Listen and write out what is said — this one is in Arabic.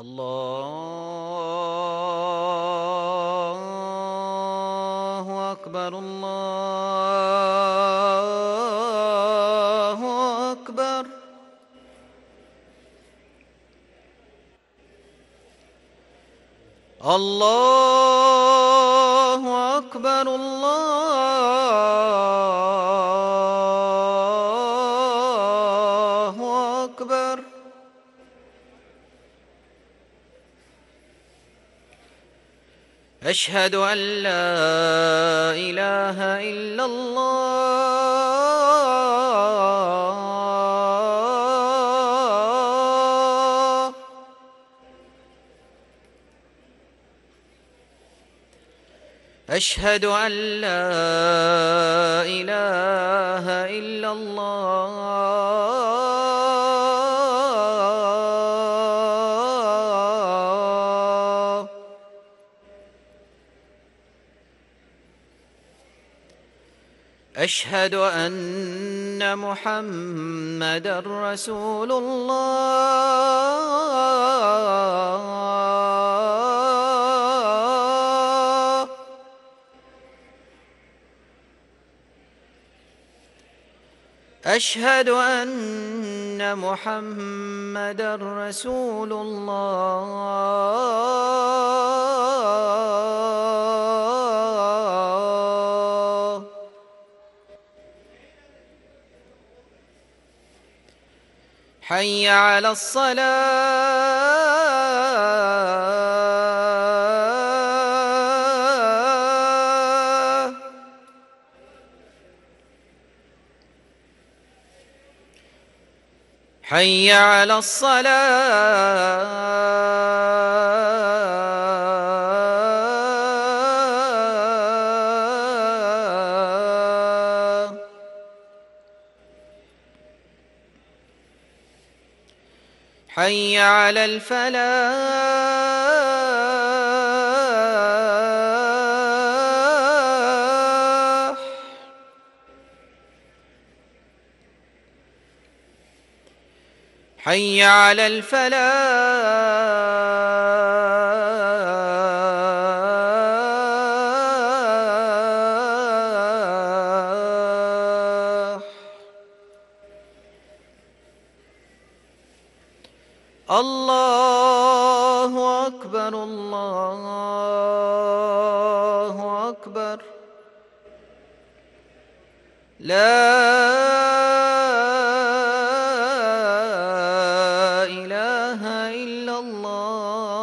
الله أكبر الله أكبر. الله أكبر الله أكبر. أشهد أن لا إله إلا الله. أشهد أن لا إله إلا الله. أشهد أن محمدًا رسول الله. أشهد أن محمدًا رسول الله. حي على الصلاة. حي على الصلاة. حي على الفلاح. حي على الفلاح. الله أكبر الله أكبر. لا إله إلا الله.